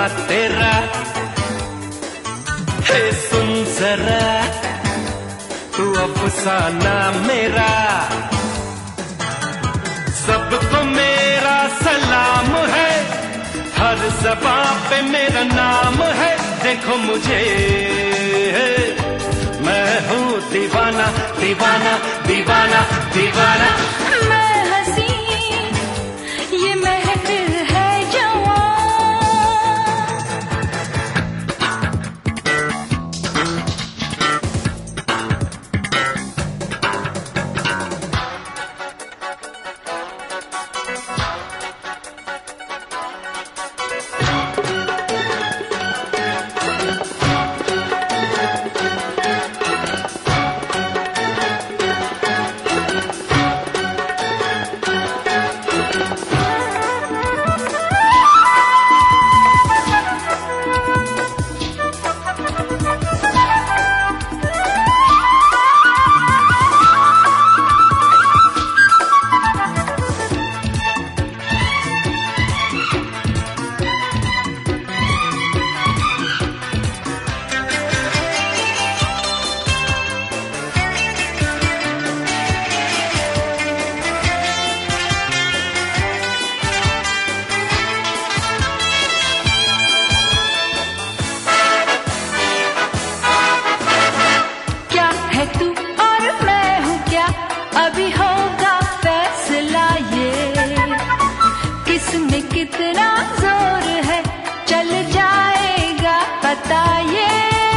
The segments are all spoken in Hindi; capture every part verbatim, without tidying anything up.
तेरा। हे सुन जरा तू अफसाना मेरा, सबको मेरा सलाम है, हर ज़बान पे मेरा नाम है। देखो मुझे मैं हूँ दीवाना दीवाना दीवाना दीवाना। मैं हंसी ये महफिल है जवां, अभी होगा फैसला ये, किसमें कितना जोर है चल जाएगा पता ये।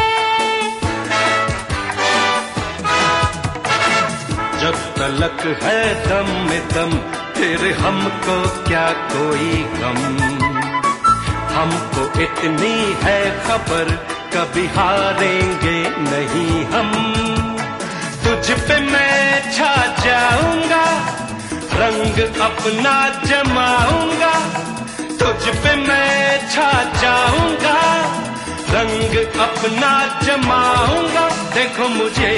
जब तलक है दम में दम फिर हमको क्या कोई गम, हमको इतनी है खबर कभी हारेंगे नहीं हम। तुझ पे मैं छा जाऊंगा, रंग अपना जमाऊंगा, तुझ पे मैं छा जाऊंगा, रंग अपना जमाऊंगा। देखो मुझे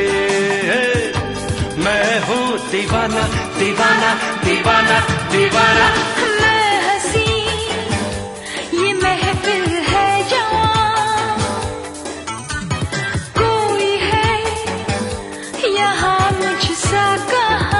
मैं हूँ दीवाना दीवाना दीवाना दीवाना। मैं हंसी ये महफिल है जवां, कोई है यहाँ मुझसा कहाँ।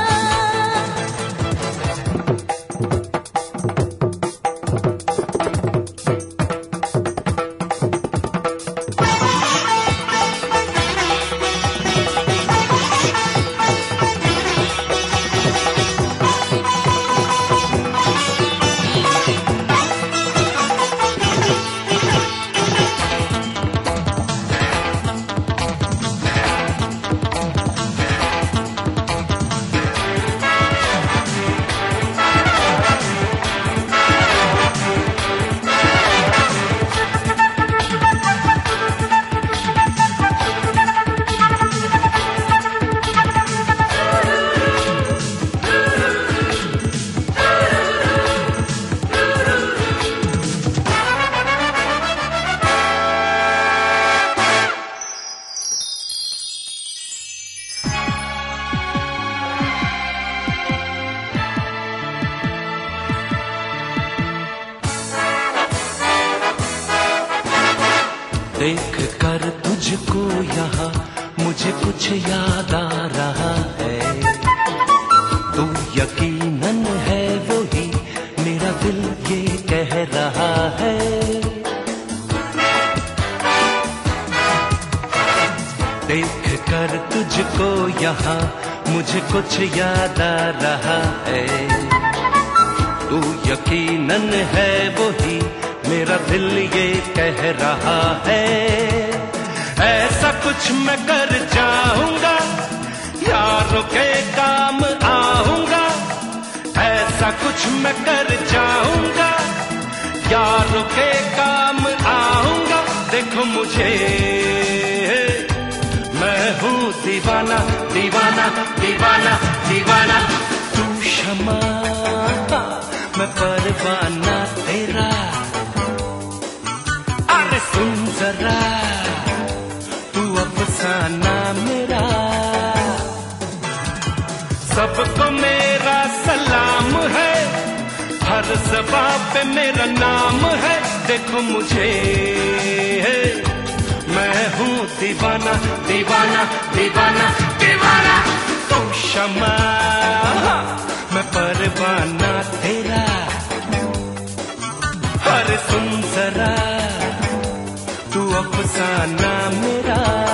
देख कर तुझको यहाँ मुझे कुछ याद आ रहा है, तू यकीनन है वो ही मेरा दिल ये कह रहा है। देख कर तुझको यहाँ मुझे कुछ याद आ रहा है, तू यकीनन है वो ही मेरा दिल ये कह रहा है। ऐसा कुछ मैं कर जाऊंगा यारों के काम आऊंगा, ऐसा कुछ मैं कर जाऊंगा यारों के काम आऊंगा। देखो मुझे मैं हूँ दीवाना दीवाना दीवाना दीवाना। तू शमा मैं परवाना तेरा, अरे सुन जरा तू अफसाना मेरा। सबको मेरा सलाम है, हर हर ज़बां पे मेरा नाम है, देखो मुझे, मैं हूँ दीवाना दीवाना दीवाना दीवाना। तू शमा मैं परवाना तेरा, पर सुन जरा तू अफसाना मेरा।